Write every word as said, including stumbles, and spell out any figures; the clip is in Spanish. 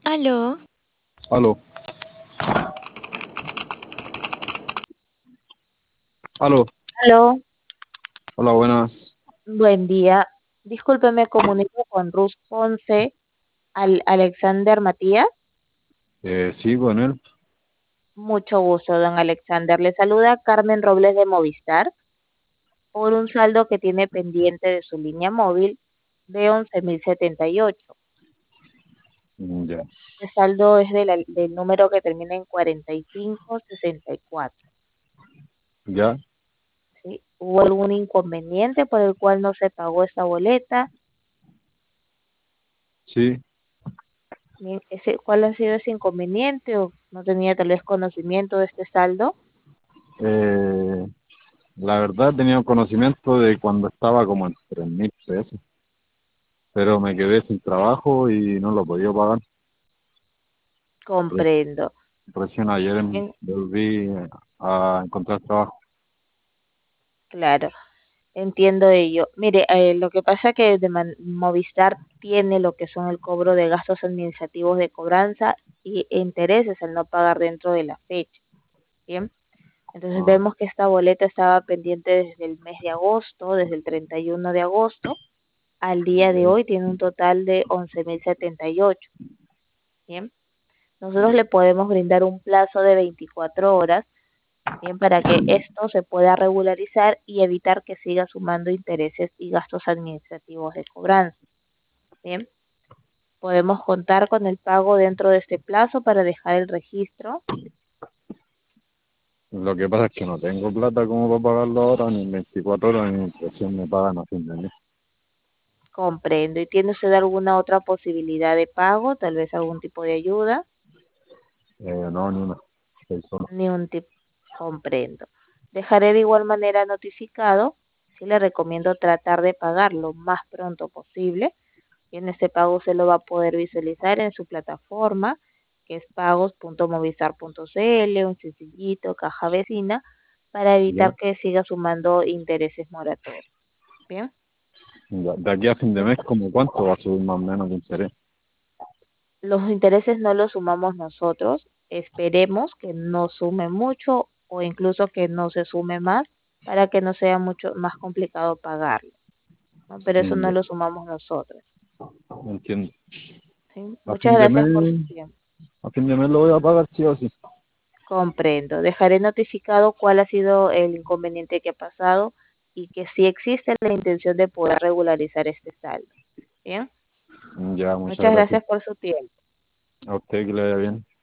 Aló, Aló, aló, Aló, hola, buenas. buen día. Disculpe, me comunico con Rus Ponce, al Alexander Matías. Eh, sí, con él. Mucho gusto, don Alexander. Le saluda Carmen Robles de Movistar por un saldo que tiene pendiente de su línea móvil de once mil setenta y ocho. Mm, ya, El saldo es de la- del número que termina en cuarenta y cinco sesenta y cuatro. ya, ¿Sí? ¿Hubo algún inconveniente por el cual no se pagó esta boleta? sí. Bien, ese, ¿cuál ha sido ese inconveniente o no tenía tal vez conocimiento de este saldo? Eh, la verdad tenía conocimiento de cuando estaba como en tres mil pesos, pero me quedé sin trabajo y no lo podía pagar. Re- Comprendo. Recién ayer em- Bien, volví a encontrar trabajo. claro, entiendo ello. Mire, eh, lo que pasa que de man- Movistar tiene lo que son el cobro de gastos administrativos de cobranza y intereses al no pagar dentro de la fecha. Bien, entonces Ah, vemos que esta boleta estaba pendiente desde el mes de agosto, desde el treinta y uno de agosto. Al día de ya, hoy tiene un total de once mil setenta y ocho. Bien. Nosotros le podemos brindar un plazo de veinticuatro horas, bien, para que esto se pueda regularizar y evitar que siga sumando intereses y gastos administrativos de cobranza. Bien, podemos contar con el pago dentro de este plazo para dejar el registro. lo que pasa es que no tengo plata como para pagarlo ahora, ni en veinticuatro horas, ni recién me pagan a fin de mes. Comprendo. ¿Y tiene usted alguna otra posibilidad de pago? Tal vez algún tipo de ayuda. Eh, no, ni una. Estoy solo. Ni un tipo. Comprendo. Dejaré de igual manera notificado. Sí le recomiendo tratar de pagar lo más pronto posible. Y en este pago se lo va a poder visualizar en su plataforma, que es pagos punto movistar punto cl, un sencillito, caja vecina, para Ya, evitar que siga sumando intereses moratorios. Bien, ya. De aquí a fin de mes, ¿como cuánto va a subir más o menos de interés? los intereses no los sumamos nosotros, esperemos que no sume mucho o incluso que no se sume más para que no sea mucho más complicado pagarlo, ¿no? Pero eso Mm, no ya, lo sumamos nosotros. entiendo. ¿Sí? A Muchas fin de gracias por su mes, tiempo. a fin de mes lo voy a pagar sí o sí. Comprendo. Dejaré notificado cuál ha sido el inconveniente que ha pasado y que sí existe la intención de poder regularizar este saldo. Bien. Ya, muchas Muchas gracias. gracias por su tiempo. A usted que le vaya bien.